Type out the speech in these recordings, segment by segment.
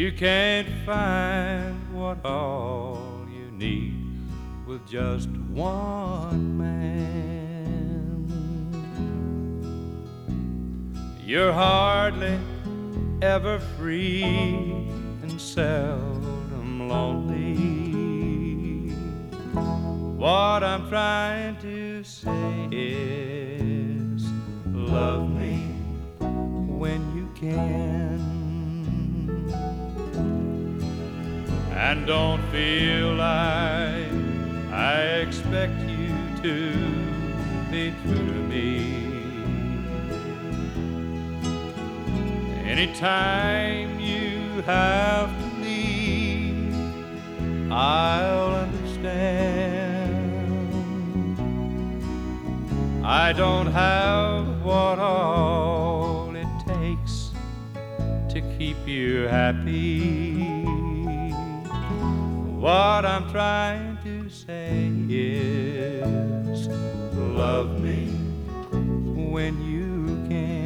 You can't find what all you need with just one man. You're hardly ever free and seldom lonely. What I'm trying to say is, love me when you can, and don't feel like I expect you to be true to me. Anytime you have to leave, I'll understand. I don't have what all it takes to keep you happy. What I'm trying to say is, love me when you can.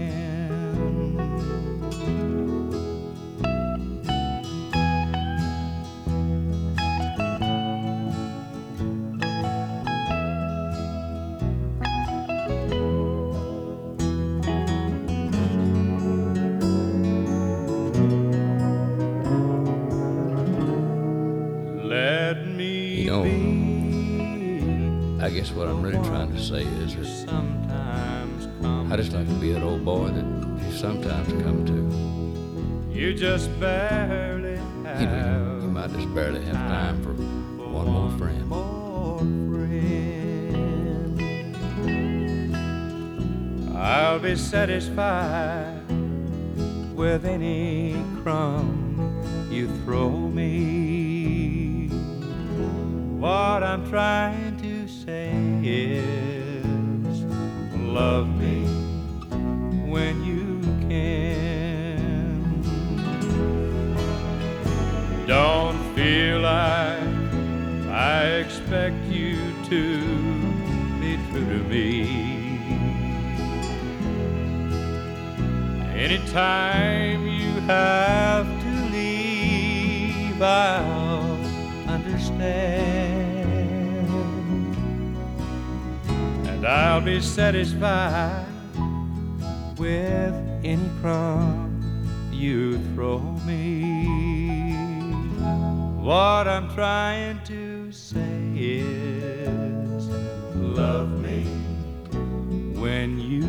Let me be. I guess what I'm really trying to say is that Sometimes come. I just like to be that old boy that you sometimes come to. You just barely have. You might just barely have time for one more friend. More friend. I'll be satisfied with any crumb you throw me. What I'm trying to say is, love me when you can. Don't feel like I expect you to be true to me. Anytime you have to leave, I'll understand, and I'll be satisfied with any crumb you throw me. What I'm trying to say is, love me when you